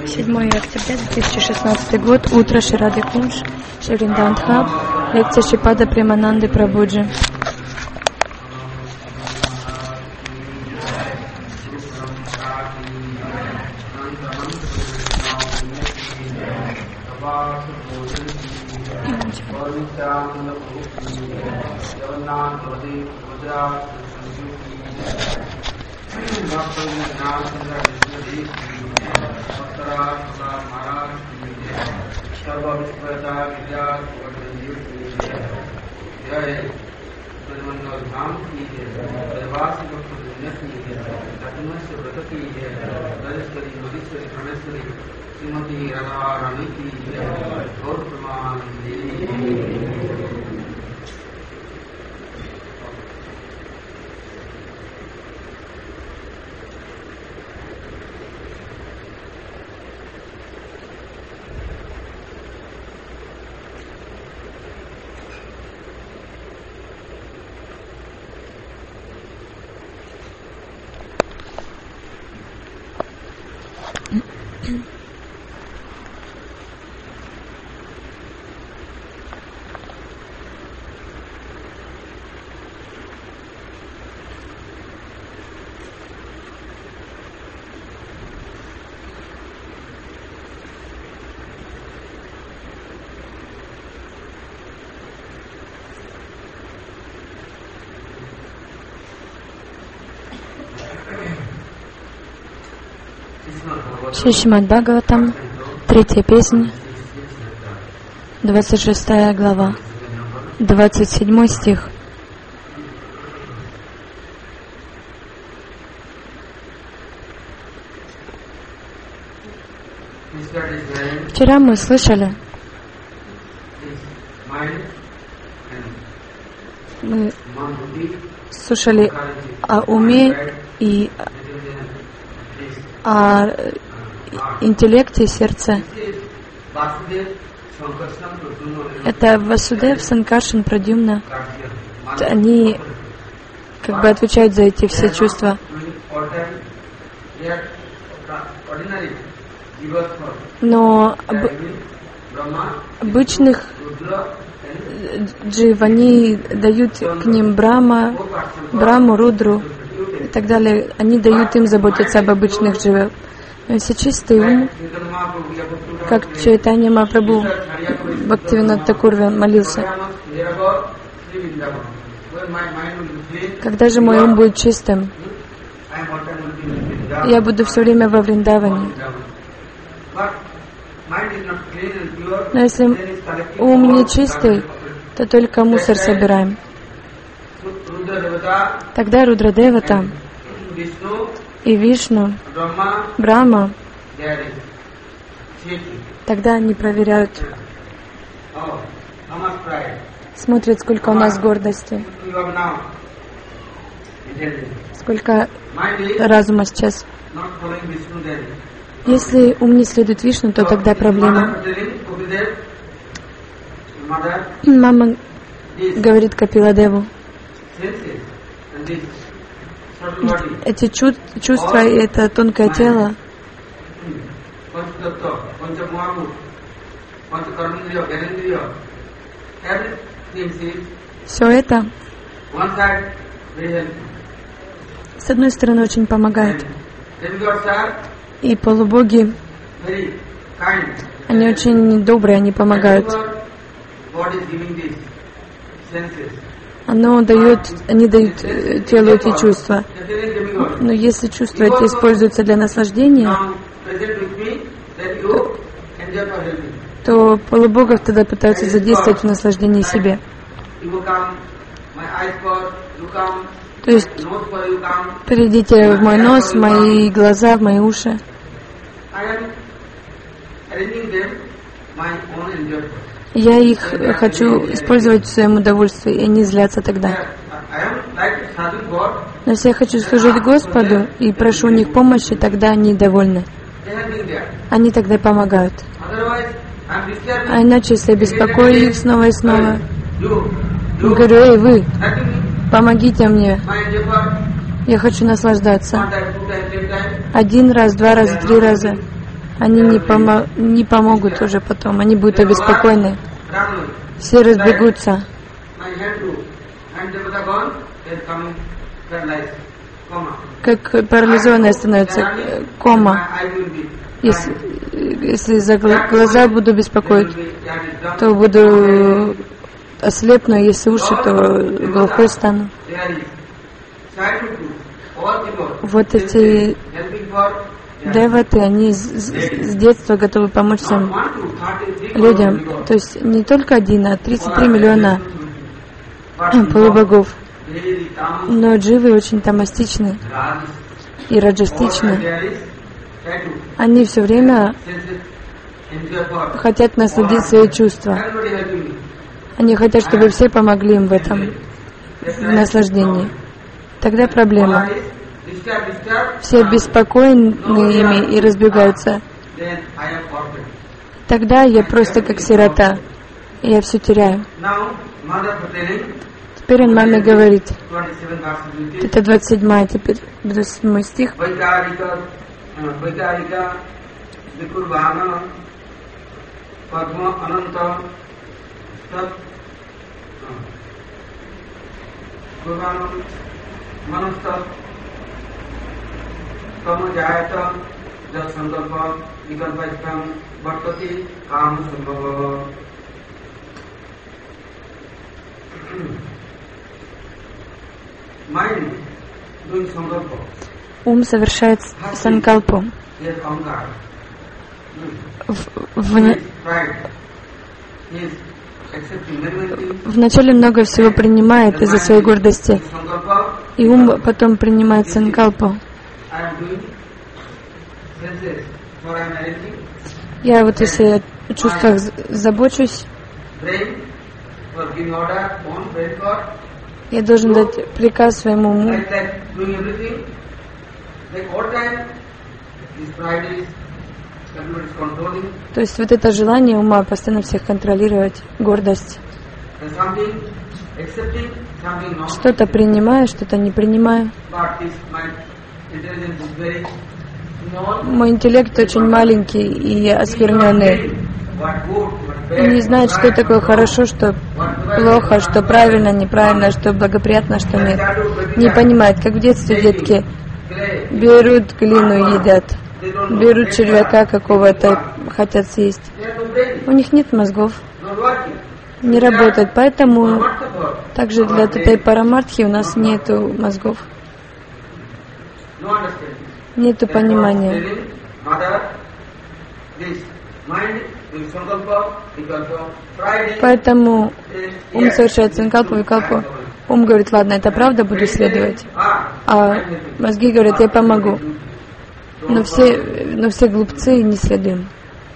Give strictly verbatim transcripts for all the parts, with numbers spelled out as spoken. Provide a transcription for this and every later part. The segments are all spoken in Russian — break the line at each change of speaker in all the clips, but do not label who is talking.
седьмое октября две тысячи шестнадцатый год, утро, Шри Кунж, Шри Вриндаван Хаб, лекция Шрипада Премананды Прабхуджи. Шри Шримад Бхагаватам, третья песня, двадцать шестая глава, двадцать седьмой стих. Вчера мы слышали, мы слушали о уме и о интеллекте, сердце. Это Васудев, Санкаршан, Прадьюмна. Они как бы отвечают за эти все чувства. Но об... обычных джив, они дают к ним Брахма, Брахму, Рудру и так далее. Они дают им заботиться об обычных дживах. Но если чистый ум, как Чайтанья Махапрабху, Бхактивинод Такур молился, когда же мой ум будет чистым, я буду все время во Вриндаване. Но если ум не чистый, то только мусор собираем. Тогда Рудрадевата и Вишну, Брахма, тогда они проверяют, смотрят, сколько у нас гордости, сколько разума сейчас. Если ум не следует Вишну, то тогда проблема. Мама говорит Капиладеву, эти чув- чувства и это тонкое тело, все это с одной стороны очень помогает. И полубоги, они очень добрые, они помогают. Оно дает, они дают телу эти чувства. Но если чувства эти используются для наслаждения, то, то полубогов тогда пытаются задействовать в наслаждении себе. То есть перейдите в мой нос, в мои глаза, в мои уши. Я их хочу использовать в своем удовольствии, и они злятся тогда. Но если я хочу служить Господу и прошу у них помощи, тогда они довольны. Они тогда помогают. А иначе, если я беспокою их снова и снова, говорю, эй, вы, помогите мне, я хочу наслаждаться. Один раз, два раза, три раза. они не, помо- не помогут уже потом, они будут обеспокоены. Все разбегутся. Как парализованные становятся, кома. Если, если за глаза буду беспокоить, то буду ослепну, если уши, то глухой стану. Вот эти деваты, они с, с детства готовы помочь всем людям. То есть не только один, а тридцать три миллиона полубогов. Но дживы очень тамастичны и раджастичны. Они все время хотят насладить свои чувства. Они хотят, чтобы все помогли им в этом, в наслаждении. Тогда проблема. Все обеспокоены ими и разбегаются. Тогда я просто как сирота. И я все теряю. Теперь он маме говорит. Это двадцать седьмой, теперь двадцать седьмой стих. Ум совершает санкалпу. В, в, Вначале много всего принимает из-за своей гордости, и ум потом принимает санкалпу. Я вот если о чувствах забочусь, я должен дать приказ своему уму. То есть вот это желание ума постоянно всех контролировать, гордость. Что-то принимаю, что-то не принимаю. Мой интеллект очень маленький и оскверненный. Он не знает, что такое хорошо, что плохо, что правильно, неправильно, что благоприятно, что нет. Не понимает, как в детстве детки берут глину и едят. Берут червяка какого-то, хотят съесть. У них нет мозгов. Не работает. Поэтому также для этой парамартхи у нас нету мозгов. Нету понимания. Поэтому ум совершает санкалпу, викалпу. Ум говорит, ладно, это правда, буду следовать. А мозги говорят, я помогу. Но все, но все глупцы и не следуем.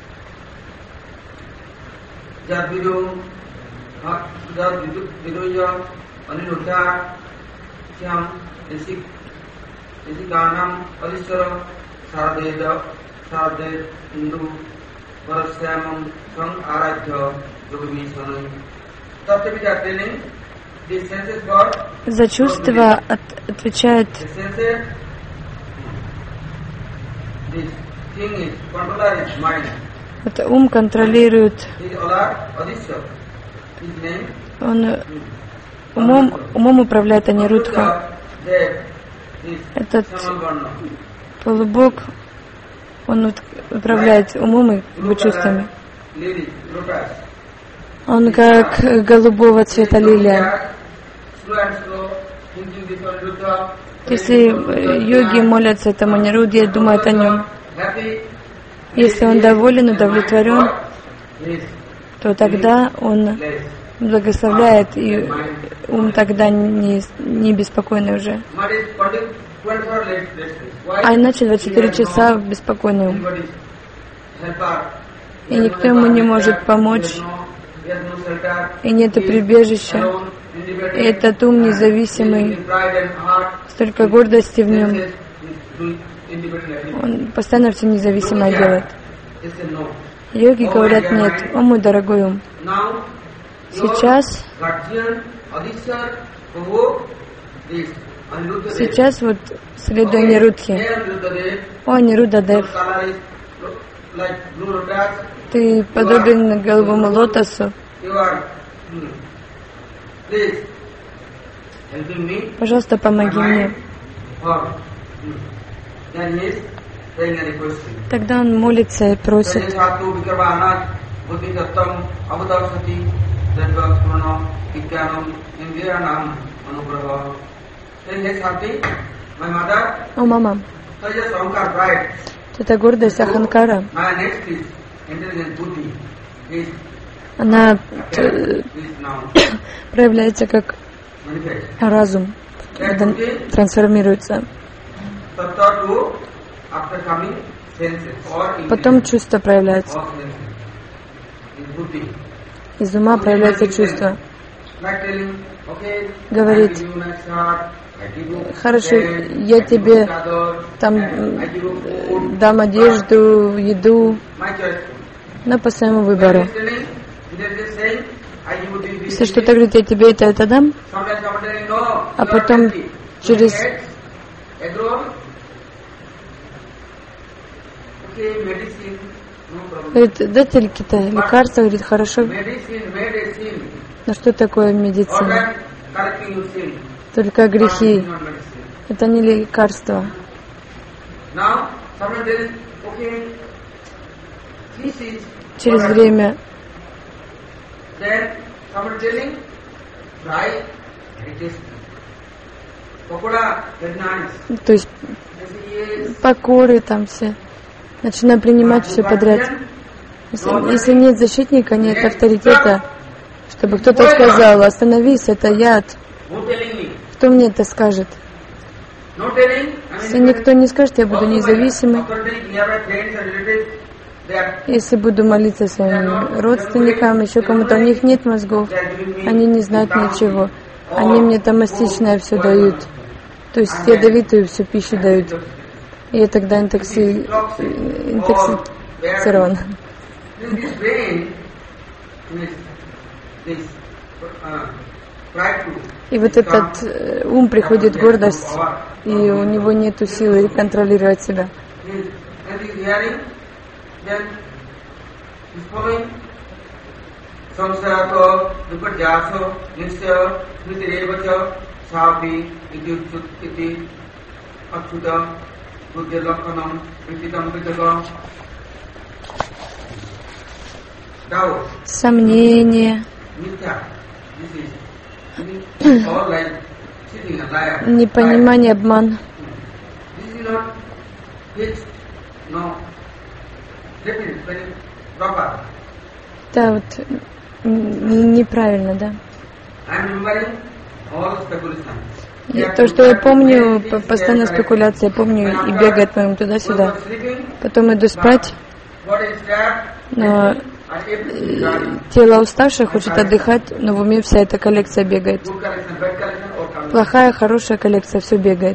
За чувства от, отвечает это ум контролирует. Он умом, умом управляет Анирудха. Этот полубог, он управляет умом и чувствами. Он как голубого цвета лилия. Если йоги молятся этому Анирудхе, думают о нем. Если он доволен, удовлетворен, то тогда он благословляет, и ум тогда не, не беспокойный уже. А иначе двадцать четыре часа беспокойный ум. И никто ему не может помочь, и нет прибежища. И этот ум независимый, столько гордости в нем. Он постоянно все независимое делает. Йоги говорят, нет, о мой дорогой ум. Сейчас, сейчас вот следуя Анирудхе. О, Анирудха Дев, Ты подобен голубому лотосу. Пожалуйста, помоги мне. Тогда он молится и просит. О, мама, это гордость Аханкара. Она проявляется как разум, трансформируется. Потом чувства проявляются. Из ума проявляется чувство. Говорит: хорошо, я тебе там дам одежду, еду, но по своему выбору. Если что-то говорит, я тебе это, это дам, а потом через говорит, дайте ли какие-то лекарства, говорит, хорошо. Но что такое медицина? Только грехи. Это не лекарство. Через время то есть покоры там все. Начинаем принимать все подряд. Если, если нет защитника, нет авторитета, чтобы кто-то сказал: остановись, это яд. Кто мне это скажет? Если никто не скажет, я буду независимый. Если буду молиться своим родственникам, еще кому-то, у них нет мозгов, они не знают ничего. Они мне там мастичное все дают. То есть ядовитую всю пищу дают. И я тогда интокси... интоксицирован. И вот этот ум приходит гордость, и у него нет силы контролировать себя. Сомнение, непонимание, обман. Да, вот неправильно, да. И то, что я помню, постоянно спекуляция, помню, и бегает моим туда-сюда. Потом иду спать, но тело уставшее, хочет отдыхать, но в уме вся эта коллекция бегает. Плохая, хорошая коллекция, все бегает.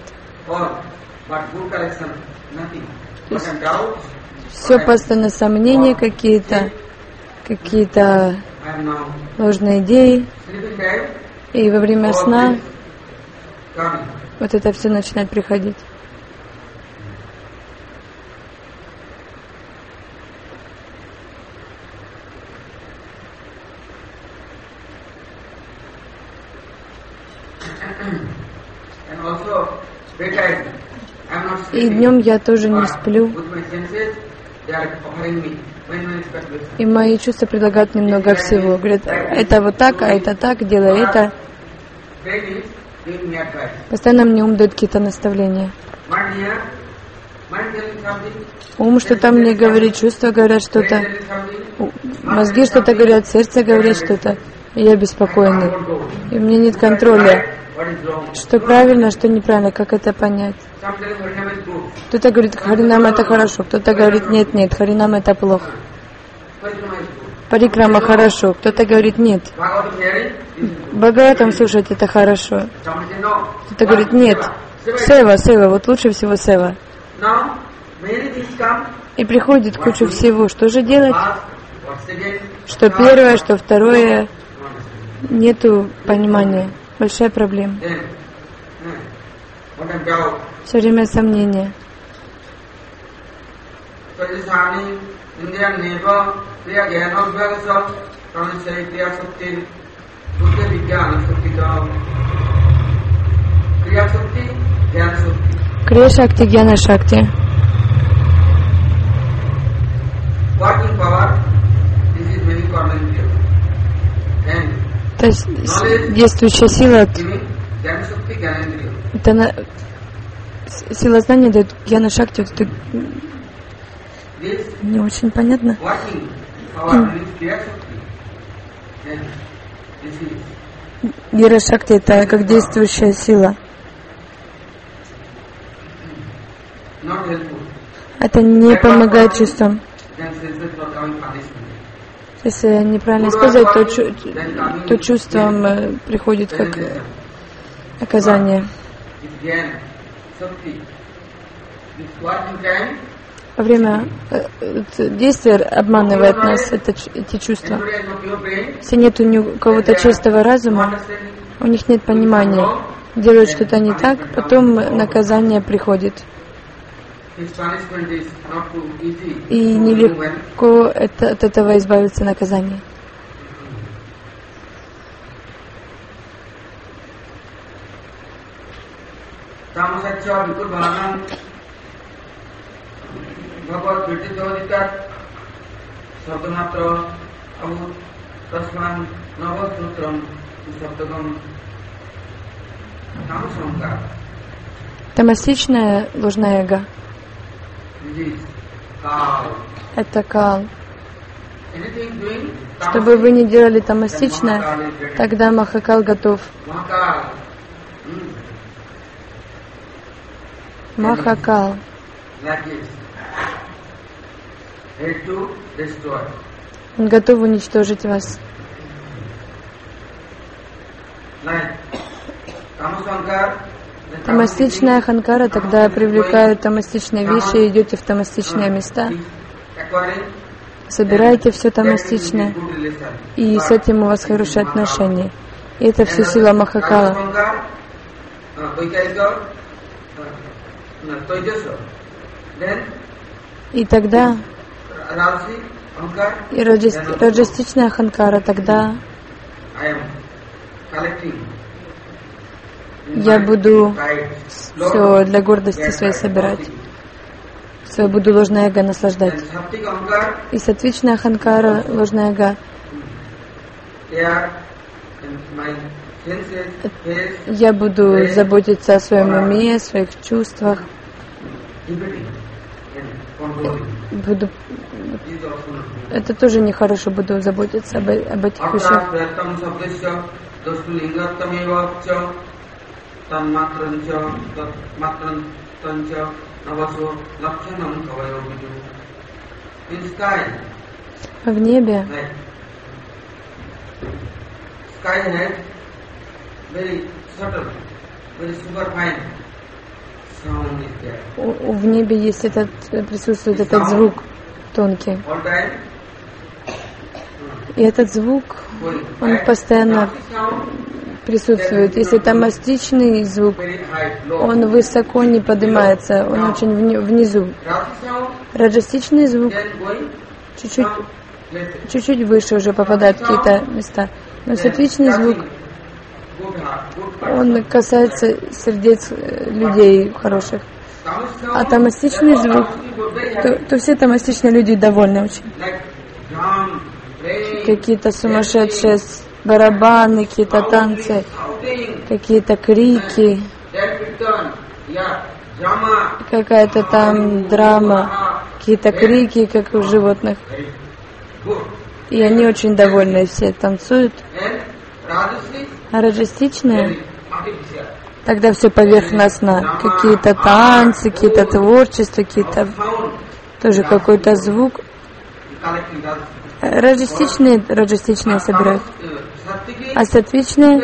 Все постоянно сомнения какие-то, какие-то ложные идеи. И во время сна вот это все начинает приходить. И днем я тоже не сплю. И мои чувства предлагают немного всего. Говорят, это вот так, а это так, делай это. Постоянно мне ум дает какие-то наставления. Ум что-то мне говорит, чувства говорят что-то, мозги что-то говорят, сердце говорит что-то. И я беспокойный. И у меня нет контроля. Что правильно, что неправильно, как это понять? Кто-то говорит, Харинам это хорошо, кто-то говорит, нет, нет, Харинам это плохо. Парикрама хорошо, кто-то говорит, нет. Бхагаватам слушать это хорошо. Кто-то говорит, нет. Сева, сева, вот лучше всего сева. И приходит куча всего. Что же делать? Что первое, что второе. Нету понимания. Большая проблема. Все время сомнения. Крия Шакти, Гьяна Шакти. То есть действующая сила, это на, сила знания дает Гьяна Шакти, это не очень понятно. Гьяна Шакти это как действующая сила. Это не помогает чувствам. Если неправильно использовать, то, чу- то чувствам э, приходит как наказание. Во время э, действия обманывает нас это, эти чувства. Если нет у кого-то чистого разума, у них нет понимания, делают что-то не так, потом наказание приходит. И нелегко это, от этого избавиться наказание. Тамасичная ложная эго. Это кал. Что бы вы ни делали тамасично, тогда Махакал готов. Махакал. Он готов уничтожить вас. Тамастичная ханкара тогда привлекает тамастичные вещи, и идете в тамастичные места, собираете все тамастичное, и с этим у вас хорошие отношения. И это все сила Махакала. И тогда и раджас- раджастичная ханкара тогда я буду все для гордости своей собирать. Все, буду ложное эго наслаждать. И сатвичная ханкара, ложное эго, я буду заботиться о своем уме, о своих чувствах. Буду... Это тоже нехорошо, буду заботиться об, об этих вещах. В небе в небе есть этот, присутствует этот звук тонкий. И этот звук, он постоянно присутствует. Если тамастичный звук, он высоко не поднимается, он очень внизу. Раджастичный звук чуть-чуть, чуть-чуть выше уже попадает в какие-то места. Но сатвичный звук, он касается сердец людей хороших. А тамастичный звук, то, то все тамастичные люди довольны очень. Какие-то сумасшедшие барабаны, какие-то танцы, какие-то крики, какая-то там драма, какие-то крики, как у животных. И они очень довольны, все танцуют. А раджастичные, тогда все поверхностно. Какие-то танцы, какие-то творчества, какие-то тоже какой-то звук. Раджастичные, раджастичные собирают. А сатвичные,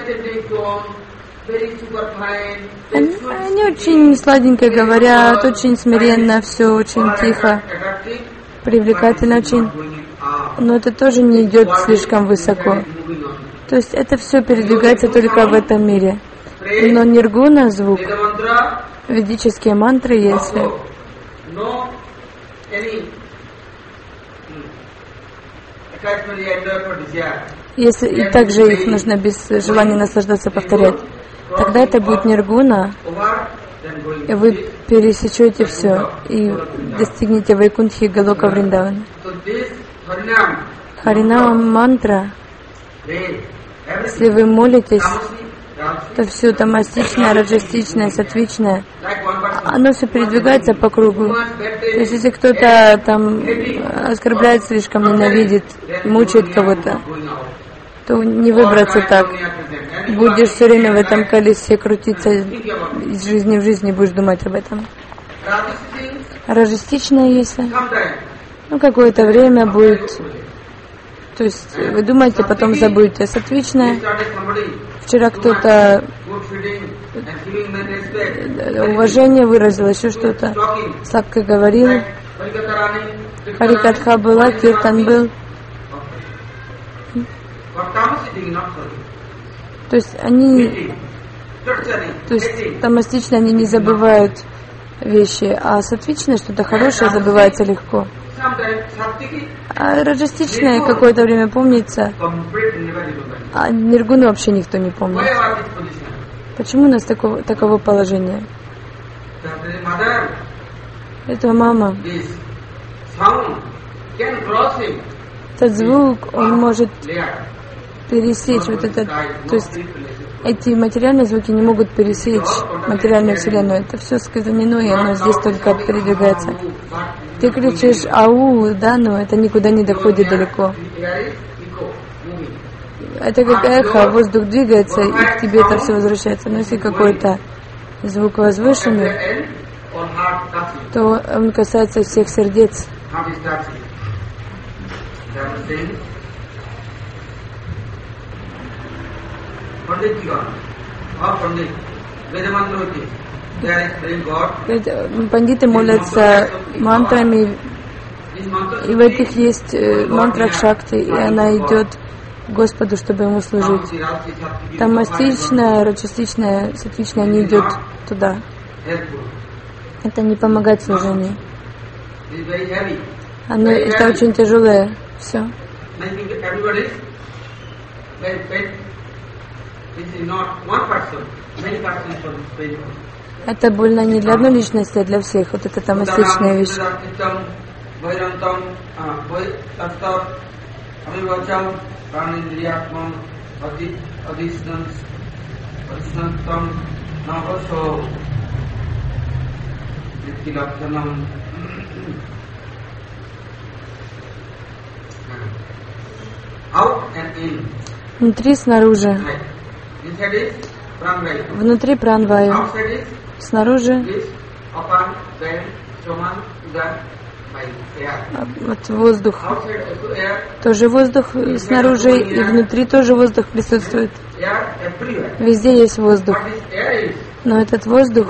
они, они очень сладенько говорят, очень смиренно, все очень тихо, привлекательно очень. Но это тоже не идет слишком высоко. То есть это все передвигается только в этом мире. Но ниргуна звук, ведические мантры, если Если и также их нужно без желания наслаждаться повторять, тогда это будет ниргуна, и вы пересечете все и достигнете Вайкунтхи Галока Вриндавана. Харинам мантра, если вы молитесь, то все тамастичное, раджастичное, сатвичное, оно все передвигается по кругу. То есть если кто-то там оскорбляет слишком, ненавидит, мучает кого-то, то не выбраться так. Будешь все время в этом колесе крутиться из жизни в жизни, будешь думать об этом. Раджастичное, если, ну, какое-то время будет, то есть вы думаете, потом забудете. Сатвичное, вчера кто-то уважение выразил, еще что-то, сладко говорил, Харикатха была, Киртан был. То есть они, то есть тамастично они не забывают вещи, а сатвичное, что-то хорошее, забывается легко. А раджастичное какое-то время помнится, а ниргуну вообще никто не помнит. Почему у нас такого, таково положение? Это мама. Этот звук, он может пересечь вот этот, то есть эти материальные звуки не могут пересечь материальную вселенную. Это все сказанено, и оно здесь только передвигается. Ты кричишь «Ау», да, но это никуда не доходит далеко. Это как эхо, воздух двигается, и к тебе это все возвращается. Но если какой-то звук возвышенный, то он касается всех сердец. Пандиты молятся мантрами, и в этих есть мантра Шакти, и она идет к Господу, чтобы ему служить. Тамастичная, раджастичная, сатвичная не идет туда. Это не помогает служению. Оно, это очень тяжелое все. Это больно не для одной личности, а для всех. Вот это тамастичная вещь. Внутри, снаружи. Внутри пранваю. Снаружи вот воздух. Тоже воздух снаружи, и внутри тоже воздух присутствует. Везде есть воздух. Но этот воздух,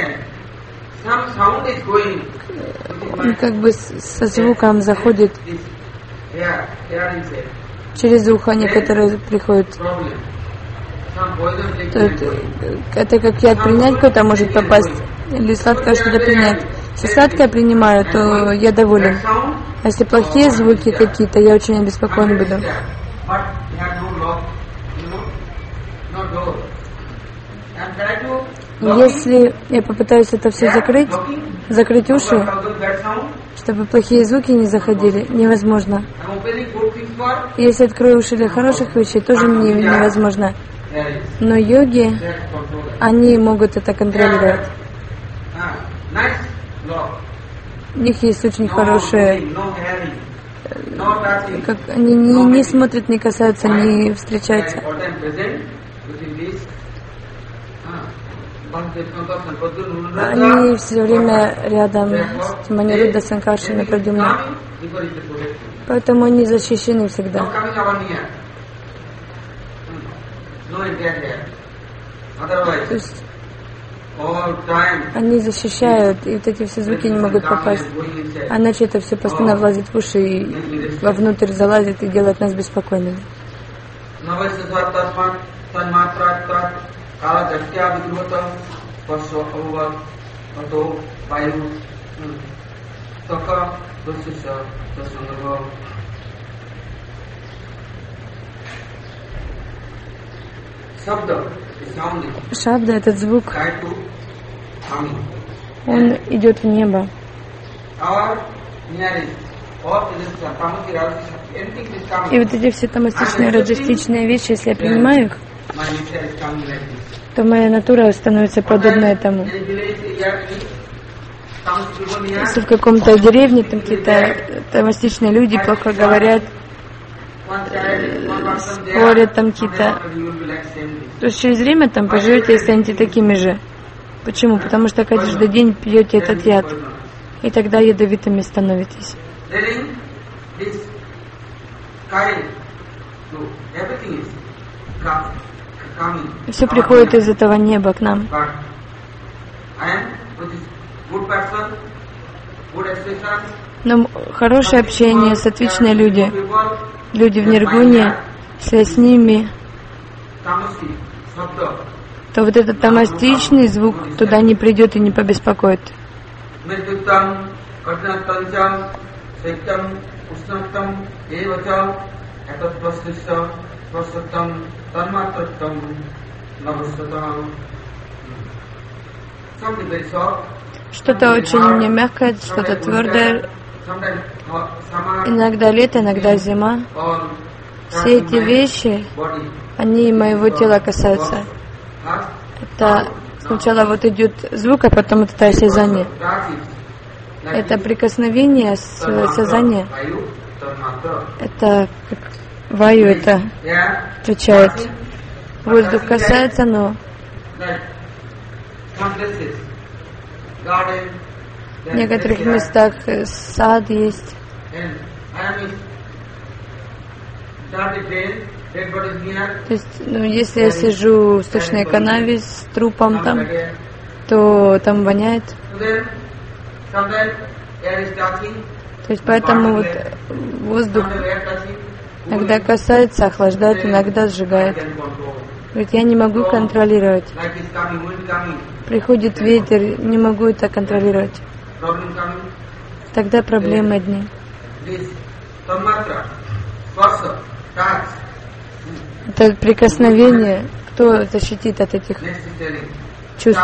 он как бы со звуком заходит через ухо, некоторые приходят. Это как яд принять, кто-то может попасть, или сладкое что-то принять. Если сладкое принимаю, то я доволен. А если плохие звуки какие-то, я очень обеспокоен буду. Если я попытаюсь это все закрыть, закрыть уши, чтобы плохие звуки не заходили, невозможно. Если открою уши для хороших вещей, тоже мне невозможно. Но йоги, они могут это контролировать. У них есть очень хорошие, как они не, не смотрят, не касаются, не встречаются. Они все время рядом с Манирудда, Санкаршина, Прадюмна. Поэтому они защищены всегда. То есть они защищают, и вот эти все звуки не могут попасть. А иначе это все постоянно влазит в уши и вовнутрь залазит и делает нас беспокойными. Шабда, этот звук, он идет в небо. И вот эти все тамастичные, раджастичные вещи, если я принимаю их, то моя натура становится подобна этому. Если в каком-то деревне там какие-то тамастичные люди плохо говорят, спорят там какие-то, то через время там поживете и станете такими же. Почему? Потому что каждый день пьете этот яд, и тогда ядовитыми становитесь. И все приходит из этого неба к нам. Но хорошее общение, сатвичные люди, люди в ниргуне, если я с ними, то вот этот тамастичный звук туда не придет и не побеспокоит. Что-то очень мягкое, что-то твердое. Иногда лето, иногда зима. Все эти вещи, они моего тела касаются. Это сначала вот идет звук, а потом это осязание. Это прикосновение с осязания. Это как ваю, это отвечает. Воздух касается, но в некоторых местах сад есть. То есть, ну, если я сижу в сточной канаве с трупом там, то там воняет. То есть поэтому вот воздух иногда касается, охлаждает, иногда сжигает. Говорит, я не могу контролировать. Приходит ветер, не могу это контролировать. Тогда проблемы одни. Это прикосновение, кто защитит от этих чувств?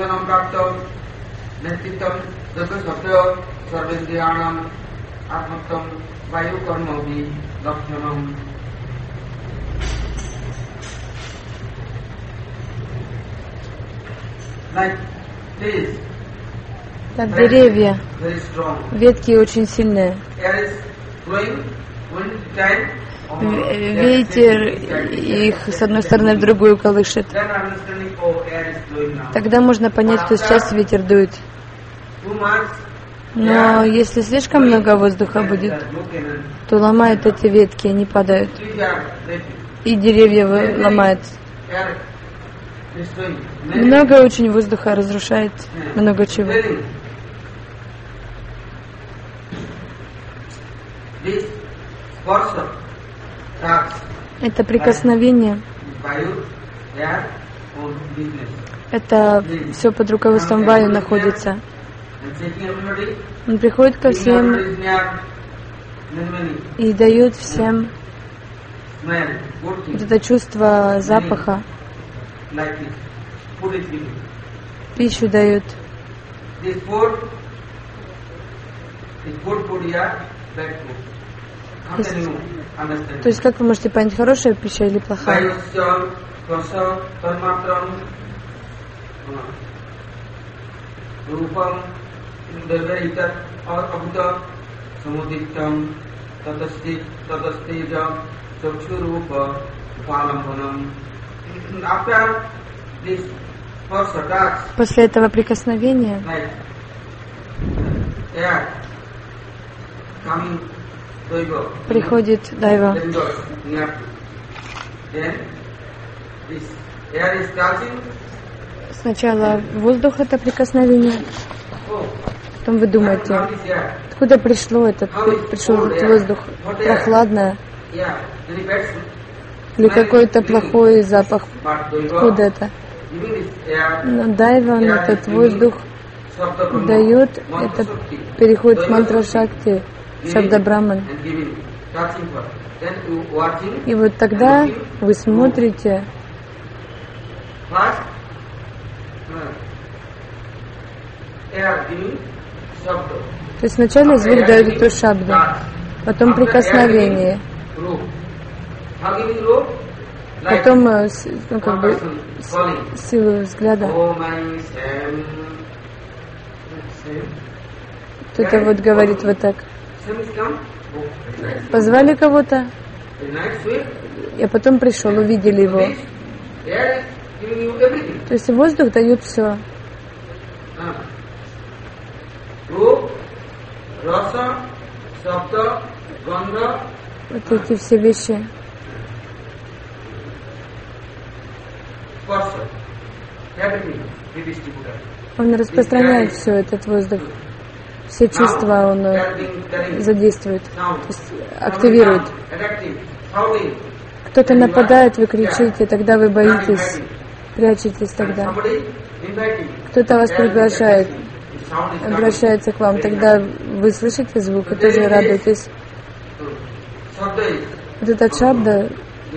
Так, деревья, ветки очень сильные. Ветер их с одной стороны в другую колышет. Тогда можно понять, что сейчас ветер дует. Но если слишком много воздуха будет, то ломает эти ветки, они падают. И деревья ломают. Много очень воздуха разрушает много чего. Это прикосновение. Это все под руководством Ваю находится. Он приходит ко всем и дает всем вот это чувство запаха. Пищу дают. Есть, то есть как вы можете понять, хорошая пища или плохая? После этого прикосновения приходит дайва. Сначала воздух — это прикосновение. Потом вы думаете, откуда пришло этот, пришел этот воздух? Прохладно? Или какой-то плохой запах? Откуда это? Но дайва, этот воздух, дает, это переходит в мантра Шакти, Шабда Брахман. И вот тогда вы смотрите, то есть вначале звук дает эту шабду, потом прикосновение, потом ну, как бы, силу взгляда. Кто-то вот говорит вот так. Позвали кого-то, а потом пришел, увидели его. То есть воздух дает все. Вот эти все вещи. Он распространяет все, этот воздух. Все чувства он задействует, то есть активирует. Кто-то нападает, вы кричите, тогда вы боитесь, прячетесь тогда. Кто-то вас приглашает, обращается к вам, тогда вы слышите звук и тоже радуетесь. Вот эта шабда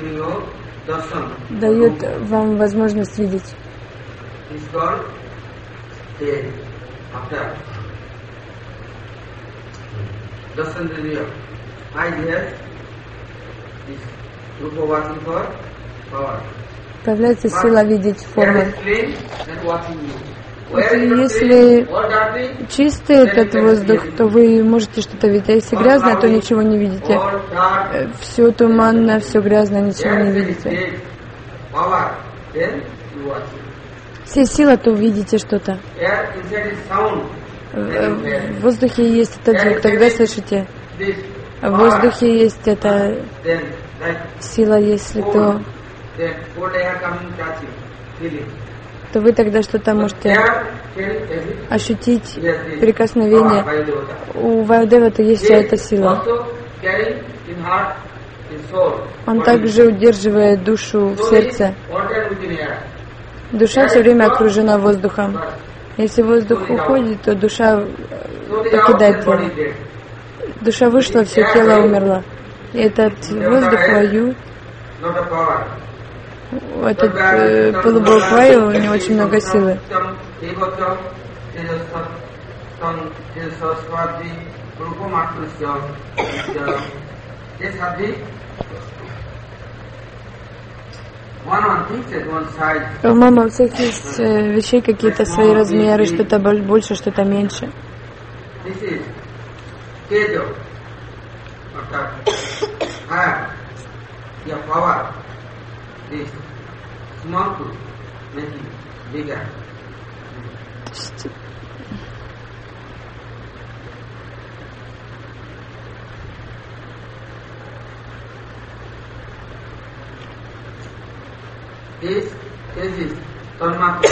дает вам возможность видеть. Появляется сила видеть форму. Если чистый этот воздух, то вы можете что-то видеть. А если грязное, то ничего не видите. Все туманно, все грязное, ничего не видите. Если сила, то увидите что-то. В воздухе есть этот звук, тогда слышите. В воздухе есть эта сила, если то, то вы тогда что-то можете ощутить, прикосновение. У Вайудева-то есть вся эта сила. Он также удерживает душу в сердце. Душа все время окружена воздухом. Если воздух уходит, то душа покидает тело. Душа вышла, все тело умерло. И этот воздух ваю, этот э, полубог ваю, у него очень много силы. По-моему, у всех есть э, вещей какие-то свои размеры, что-то больше, что-то меньше.
This is Tanmatra.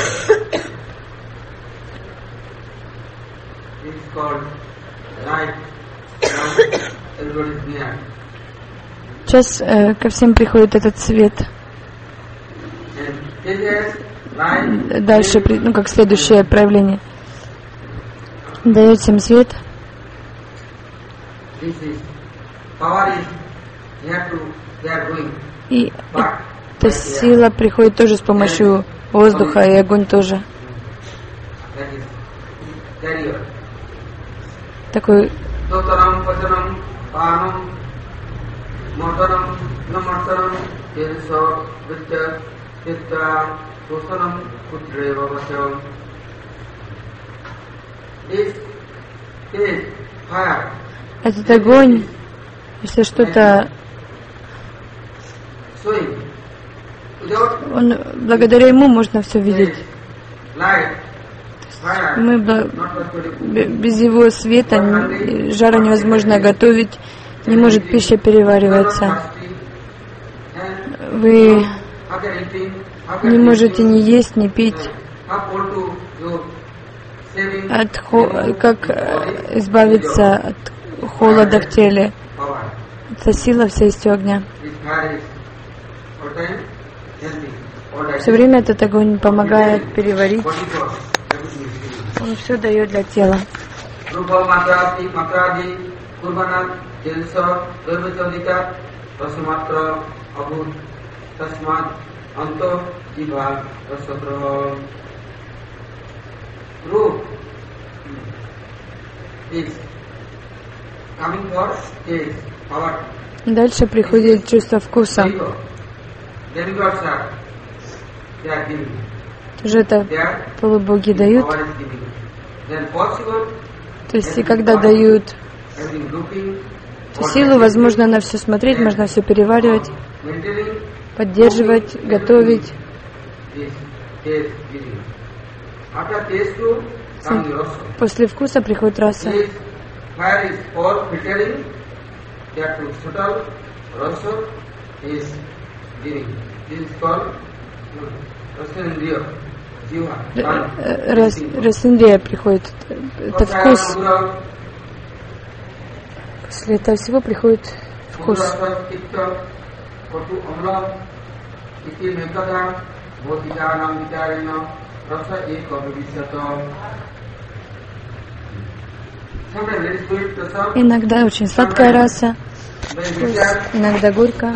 This is called light. Everybody is near.
Сейчас э, ко всем приходит этот свет. Дальше, ну как следующее проявление. Дает всем свет. И эта сила приходит тоже с помощью воздуха, и огонь тоже. Такой этот огонь, если что-то, он, благодаря ему можно все видеть. Мы без его света жара невозможно готовить, не может пища перевариваться. Вы не можете ни есть, ни пить. От хо... Как избавиться от холода в теле? Это сила вся из огня. Все время этот огонь помогает переварить. Он все дает для тела. Дальше приходит чувство вкуса. Тоже это полубоги дают. То есть и когда дают силу, возможно на все смотреть, можно все переваривать, поддерживать, готовить. После вкуса приходит раса. Рас, расиндия приходит, это вкус. После этого всего приходит вкус. Иногда очень сладкая раса, вкус, иногда горько,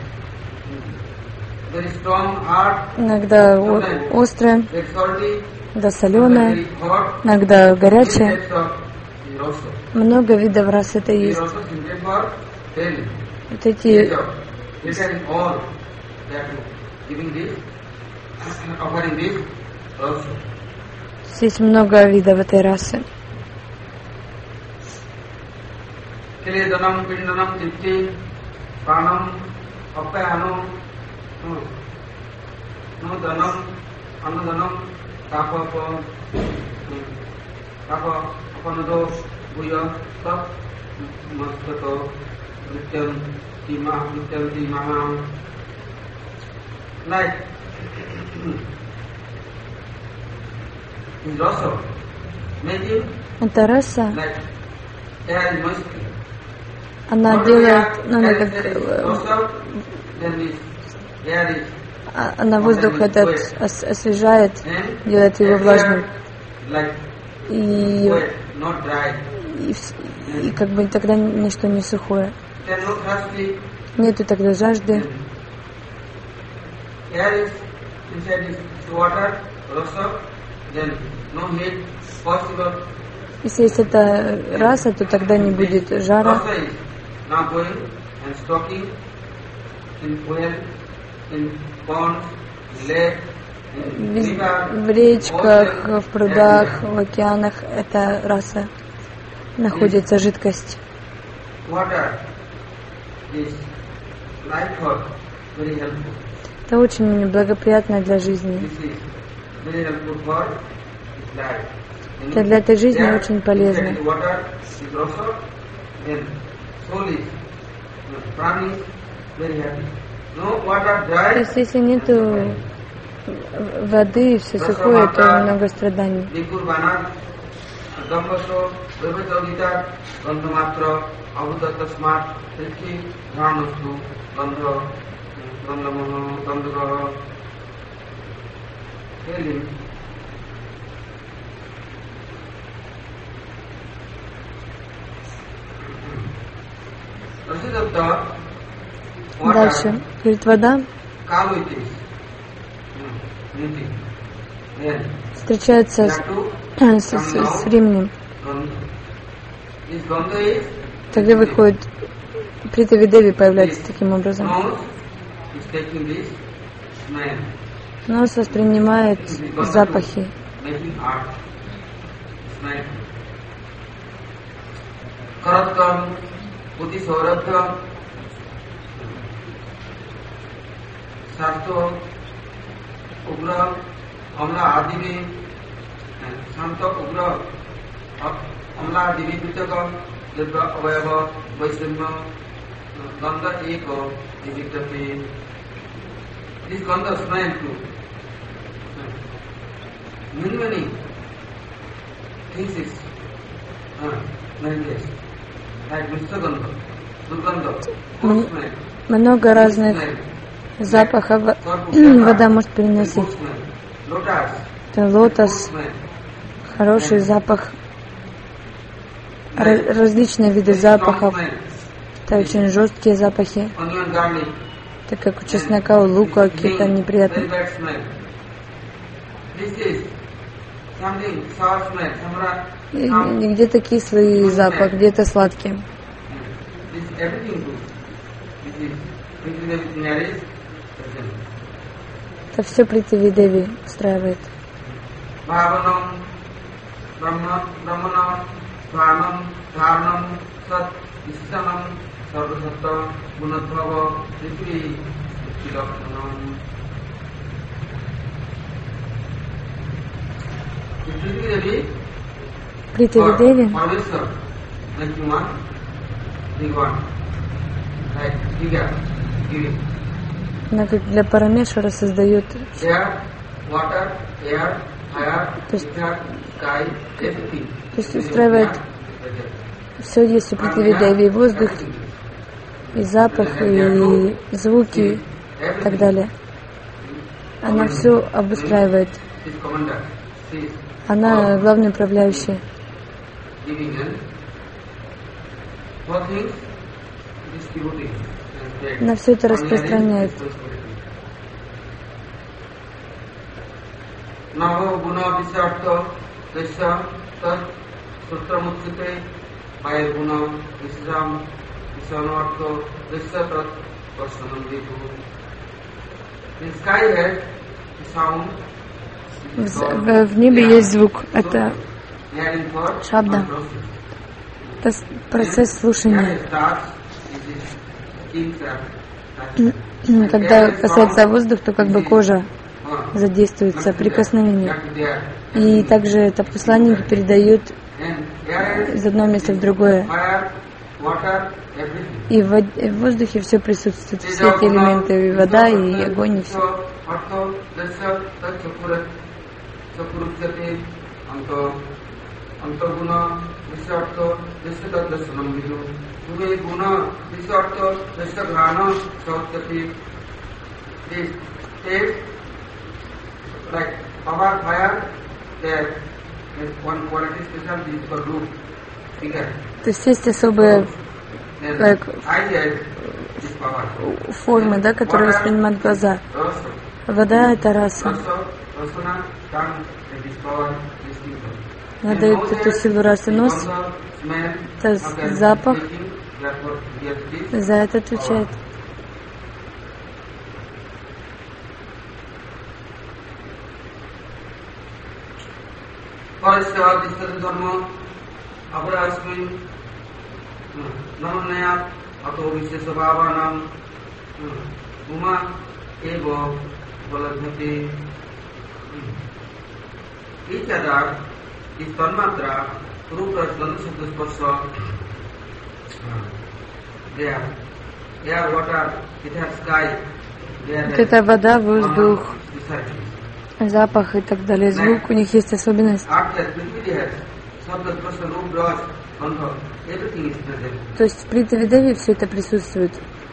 иногда о- острая, иногда соленая, иногда горячая. Много видов рас это есть. Вот эти здесь много видов этой расы. Эта раса, она делает, ну, она как, она воздух этот ос- освежает, делает его влажным. И, и, и как бы тогда ничто не сухое. Нету тогда жажды. Если есть эта раса, то тогда не будет жара. В речках, в прудах, в океанах эта раса находится жидкость. Это очень благоприятно для жизни. Это для этой жизни очень полезно. То есть если нету воды, все сухое, то много страданий. Дальше. Говорит, вода встречается с, с, с, с временем. Тогда выходит, Притави-деви появляется таким образом. Нос воспринимает запахи.
Sarto, Ugra, Amla Adivi, Santa Ugra, Amla Adivi Pitaka, Debra Avayava, Vaisima, Ganda Eko, Evictafi. This Ganda smell too. Many, many things is manifest. Like Mister Ganda, Durganda, food smell.
Много разных запахов вода может переносить. Это лотос, хороший запах, Ra- различные виды запахов. Это очень жесткие запахи,
onion garlic,
так как у чеснока, у лука какие-то неприятные.
very bad smell. This is something sour smell, somewhere,
И-
some,
и Где-то кислый запах, где-то сладкий.
this everything good. This is Prithvi marriage present.
Это все Притиви Деви устраивает.
Bhavanam, Brahma, Brahmanam, Dhanam, Dharnam, Sat, Ishtanam, Sarvasatta, Gunadbhava, Prithvi, Tilakhanam. Prithvi Devi,
Притиви Деви,
Parmeshwar, making one, big one, like bigger, giving.
она как для Парамешвара создает,
Air, water, air, fire,
То есть-
ether, sky, everything.
то есть устраивает все есть у Притиви Деви, и воздух, и запах, и звуки, и так далее. Она все обустраивает.
His commander, she is
Она главный управляющий.
giving and what things distributing. and spread.
Она все это
Only
распространяет.
Navo guna visartha desha tat sutramuchite by guna visram visanartha desha tat vasananditu. In sky has sound.
В, в- в небе есть звук. Это,
Hearing for
Шабда. это с- процесс слушания. Когда касается воздуха, то как бы кожа задействуется, прикосновение. И также это посланники передают из одного места в другое. И в, вод- и в воздухе все присутствует, все эти элементы, и вода, и огонь, и все.
Antaguna, Visartha, Visata Dasanam Vidu, Uve Guna, Visartha, Visagrana, Satyati. This taste, like power, fire, there is one quality special, this is for root, figure.
То есть есть особые
Then
Like-
I get this power.
формы, да, которые воспринимают глаза.
Rasa,
Вода — это раса.
Rasa, Rasana, tongue, and this power, this thing.
Она дает эту силу расы. Нос это запах. за это отвечает. Each other is tanmatra, rupa, gandha, sabda, sparsha. There, air, water, ether, sky. Вот это вода, воздух, запах и так далее, звук, у них есть особенность. То есть в Притиви Деви все это присутствует.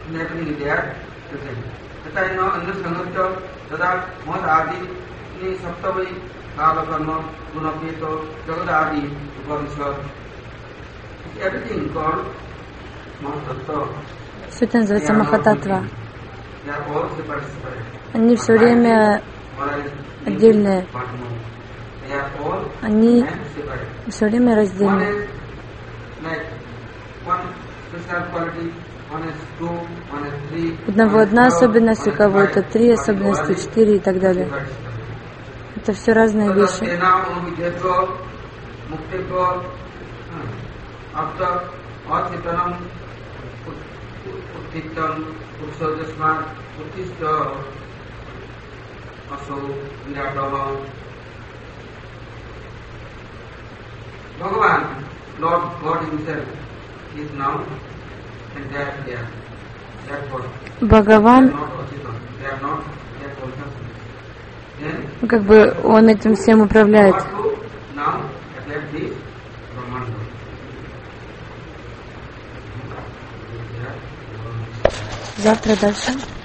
Все это называется Махататва. Они все время отдельные. Они все время раздельны. У одного одна особенность, у кого-то три особенности, четыре и так далее. Это все разные вещи.
Bhagavan, Lord God himself, is now and they are there. Therefore,
Бхагаван,
not Achitan, they are not, they are consciousness. Then,
как бы он этим всем управляет.
what to now accept this Brahmanda.
Завтра дальше.